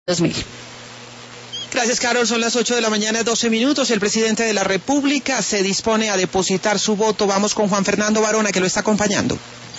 2000. Gracias, Carol. Son las 8 de la mañana, 12 minutos. El presidente de la República se dispone a depositar su voto. Vamos con Juan Fernando Varona, que lo está acompañando.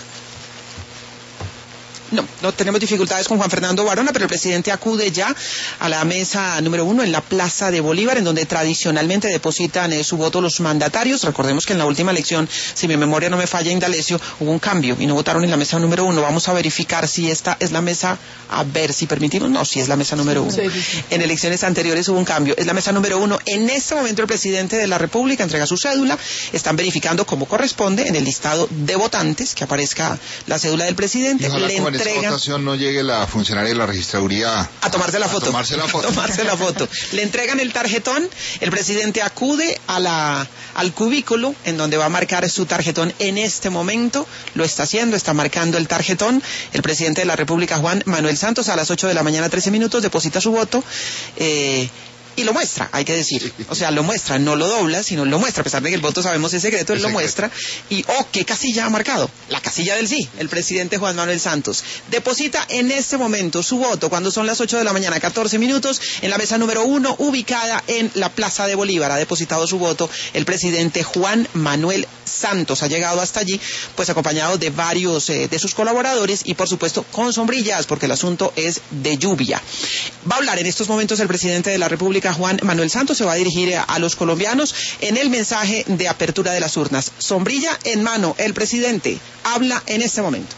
No tenemos dificultades con Juan Fernando Varona, pero el presidente acude ya a la mesa número 1 en la Plaza de Bolívar, en donde tradicionalmente depositan su voto los mandatarios. Recordemos que en la última elección, si mi memoria no me falla, Indalecio, hubo un cambio y no votaron en la mesa número 1. Vamos a verificar si esta es la mesa, a ver si permitimos. No, si es la mesa número 1. Sí. En elecciones anteriores hubo un cambio. Es la mesa número 1. En este momento el presidente de la República entrega su cédula. Están verificando cómo corresponde en el listado de votantes, que aparezca la cédula del presidente. Esa votación no llegue la funcionaria de la registraduría a tomarse la foto. Le entregan el tarjetón, el presidente acude al cubículo en donde va a marcar su tarjetón. En este momento lo está haciendo, está marcando el tarjetón. El presidente de la República, Juan Manuel Santos, a las 8 de la mañana, 13 minutos, deposita su voto. Y lo muestra, hay que decir. O sea, lo muestra, no lo dobla, sino lo muestra. A pesar de que el voto sabemos es secreto, él lo muestra. Y, ¿qué casilla ha marcado? La casilla del sí, el presidente Juan Manuel Santos. Deposita en este momento su voto, cuando son las 8 de la mañana, 14 minutos, en la mesa número 1, ubicada en la Plaza de Bolívar. Ha depositado su voto el presidente Juan Manuel Santos. Ha llegado hasta allí, pues acompañado de varios de sus colaboradores y, por supuesto, con sombrillas, porque el asunto es de lluvia. Va a hablar en estos momentos el presidente de la República, Juan Manuel Santos. Se va a dirigir a los colombianos en el mensaje de apertura de las urnas. Sombrilla en mano, el presidente habla en este momento.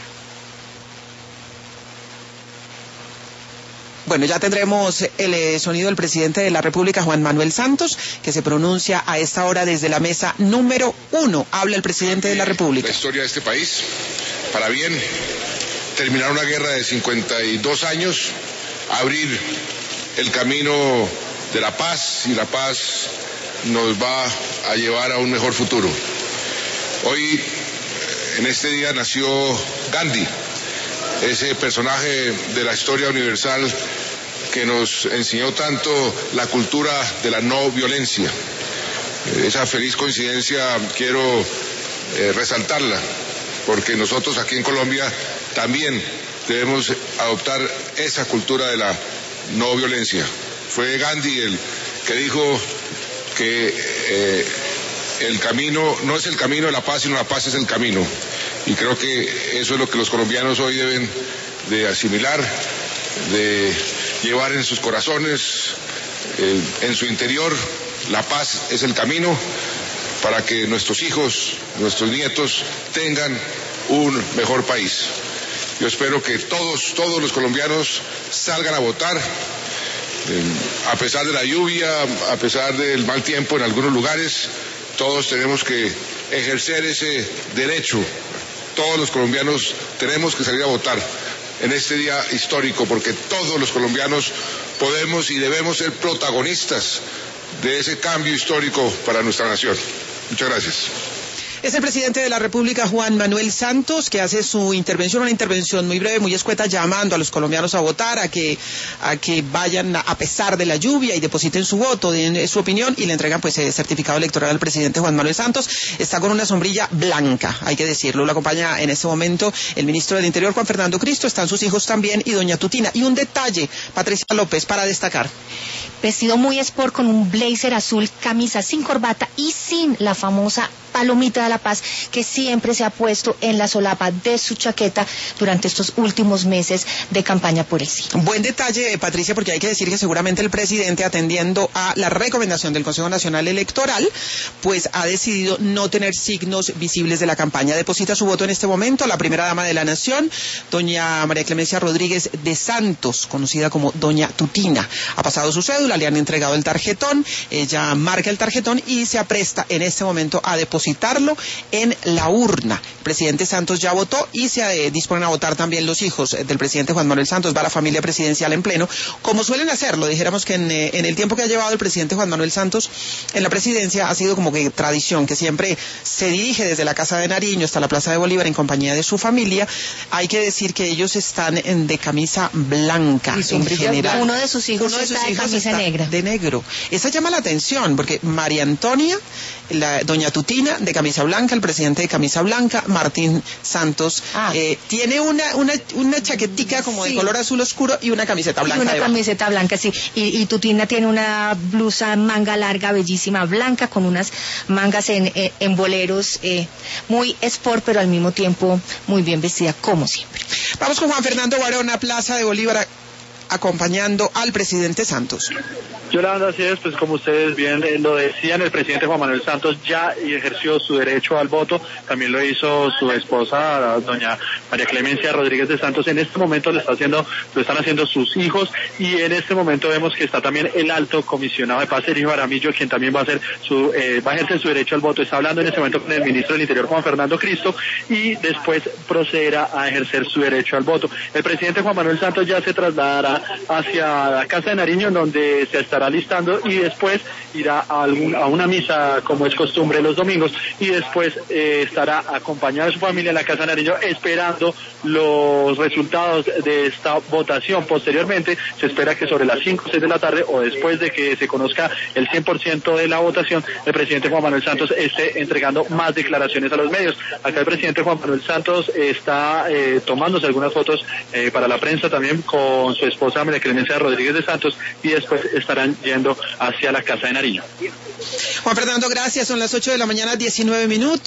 Bueno, ya tendremos el sonido del presidente de la República, Juan Manuel Santos, que se pronuncia a esta hora desde la mesa número 1. Habla el presidente de la República. La historia de este país, para bien, terminar una guerra de 52 años, abrir el camino de la paz, y la paz nos va a llevar a un mejor futuro. Hoy, en este día, nació Gandhi, ese personaje de la historia universal que nos enseñó tanto la cultura de la no violencia. Esa feliz coincidencia quiero resaltarla, porque nosotros aquí en Colombia también debemos adoptar esa cultura de la no violencia. Fue Gandhi el que dijo que el camino no es el camino de la paz, sino la paz es el camino. Y creo que eso es lo que los colombianos hoy deben de asimilar, de llevar en sus corazones, en su interior. La paz es el camino para que nuestros hijos, nuestros nietos tengan un mejor país. Yo espero que todos los colombianos salgan a votar, a pesar de la lluvia, a pesar del mal tiempo en algunos lugares. Todos tenemos que ejercer ese derecho. Todos los colombianos tenemos que salir a votar en este día histórico, porque todos los colombianos podemos y debemos ser protagonistas de ese cambio histórico para nuestra nación. Muchas gracias. Es el presidente de la República, Juan Manuel Santos, que hace su intervención, una intervención muy breve, muy escueta, llamando a los colombianos a votar, a que vayan a pesar de la lluvia y depositen su voto, den su opinión y le entregan pues el certificado electoral al presidente Juan Manuel Santos. Está con una sombrilla blanca, hay que decirlo. Lo acompaña en este momento el ministro del Interior, Juan Fernando Cristo, están sus hijos también y doña Tutina. Y un detalle, Patricia López, para destacar. Vestido muy sport con un blazer azul, camisa sin corbata y sin la famosa palomita de la paz que siempre se ha puesto en la solapa de su chaqueta durante estos últimos meses de campaña por el sí. Buen detalle, Patricia, porque hay que decir que seguramente el presidente, atendiendo a la recomendación del Consejo Nacional Electoral, pues ha decidido no tener signos visibles de la campaña. Deposita su voto en este momento la primera dama de la Nación, doña María Clemencia Rodríguez de Santos, conocida como doña Tutina. Ha pasado su cédula, le han entregado el tarjetón, ella marca el tarjetón y se apresta en este momento a depositarlo en la urna. El presidente Santos ya votó y se disponen a votar también los hijos del presidente Juan Manuel Santos. Va la familia presidencial en pleno, como suelen hacerlo. Dijéramos que en el tiempo que ha llevado el presidente Juan Manuel Santos en la presidencia ha sido como que tradición, que siempre se dirige desde la Casa de Nariño hasta la Plaza de Bolívar en compañía de su familia. Hay que decir que ellos están de camisa blanca en general. Uno de sus hijos está de camisa negra. De negro. Esa llama la atención porque María Antonia, doña Tutina, de camisa blanca, el presidente de camisa blanca, Martín Santos, tiene una chaquetica como de color azul oscuro y una camiseta blanca. Y una camiseta blanca, sí. Y Tutina tiene una blusa manga larga, bellísima, blanca, con unas mangas en boleros, muy sport, pero al mismo tiempo muy bien vestida, como siempre. Vamos con Juan Fernando Barona, Plaza de Bolívar, acompañando al presidente Santos. Yolanda, así es, pues como ustedes bien lo decían, el presidente Juan Manuel Santos ya ejerció su derecho al voto, también lo hizo su esposa, doña María Clemencia Rodríguez de Santos. En este momento lo están haciendo sus hijos, y en este momento vemos que está también el alto comisionado de paz, Sergio Jaramillo, quien también va a ejercer su derecho al voto. Está hablando en este momento con el ministro del Interior, Juan Fernando Cristo, y después procederá a ejercer su derecho al voto. El presidente Juan Manuel Santos ya se trasladará hacia la Casa de Nariño, donde se estará listando, y después irá a una misa, como es costumbre los domingos, y después estará acompañado de su familia en la Casa de Nariño esperando los resultados de esta votación. Posteriormente se espera que sobre las 5 o 6 de la tarde, o después de que se conozca el 100% de la votación, el presidente Juan Manuel Santos esté entregando más declaraciones a los medios. Acá el presidente Juan Manuel Santos está tomándose algunas fotos para la prensa, también con su esposa María Clemencia Rodríguez de Santos, y después estarán yendo hacia la Casa de Nariño. Juan Fernando, gracias. Son las 8 de la mañana, 19 minutos.